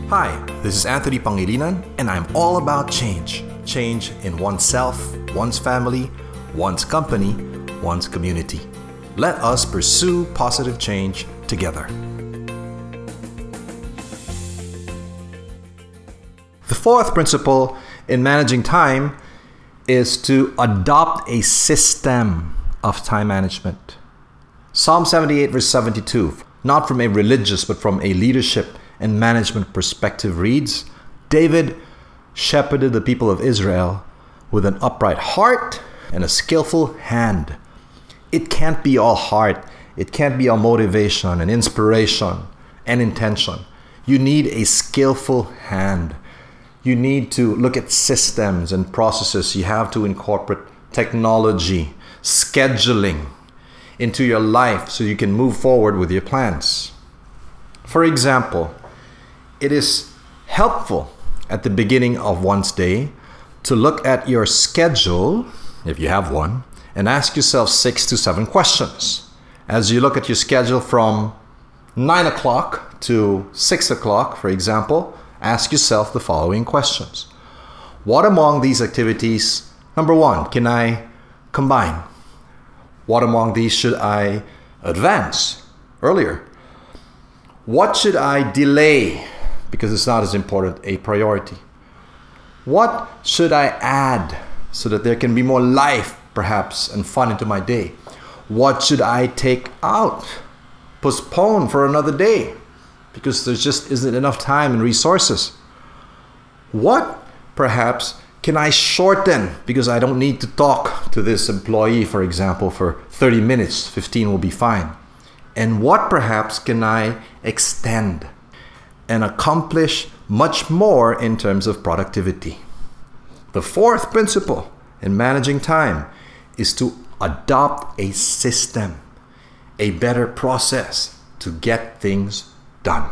Hi, this is Anthony Pangilinan, and I'm all about change. Change in oneself, one's family, one's company, one's community. Let us pursue positive change together. The fourth principle in managing time is to adopt a system of time management. Psalm 78 verse 72, not from a religious but from a leadership and management perspective reads, David shepherded the people of Israel with an upright heart and a skillful hand. It can't be all heart. It can't be all motivation and inspiration and intention. You need a skillful hand. You need to look at systems and processes. You have to incorporate technology, scheduling into your life so you can move forward with your plans. For example, it is helpful at the beginning of one's day to look at your schedule, if you have one, and ask yourself 6 to 7 questions. As you look at your schedule from 9 o'clock to 6 o'clock, for example, ask yourself the following questions. What among these activities, number 1, can I combine? What among these should I advance earlier? What should I delay because it's not as important a priority? What should I add so that there can be more life, perhaps, and fun into my day? What should I take out, postpone for another day because there just isn't enough time and resources? What, perhaps, can I shorten because I don't need to talk to this employee, for example, for 30 minutes, 15 will be fine? And what, perhaps, can I extend and accomplish much more in terms of productivity? The fourth principle in managing time is to adopt a system, a better process to get things done.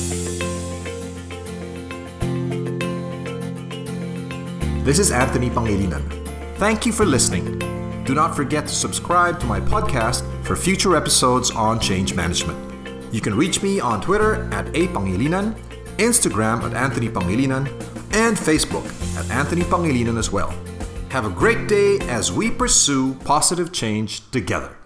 This is Anthony Pangilinan. Thank you for listening. Do not forget to subscribe to my podcast for future episodes on change management. You can reach me on Twitter at @apangilinan, Instagram at Anthony Pangilinan, and Facebook at Anthony Pangilinan as well. Have a great day as we pursue positive change together.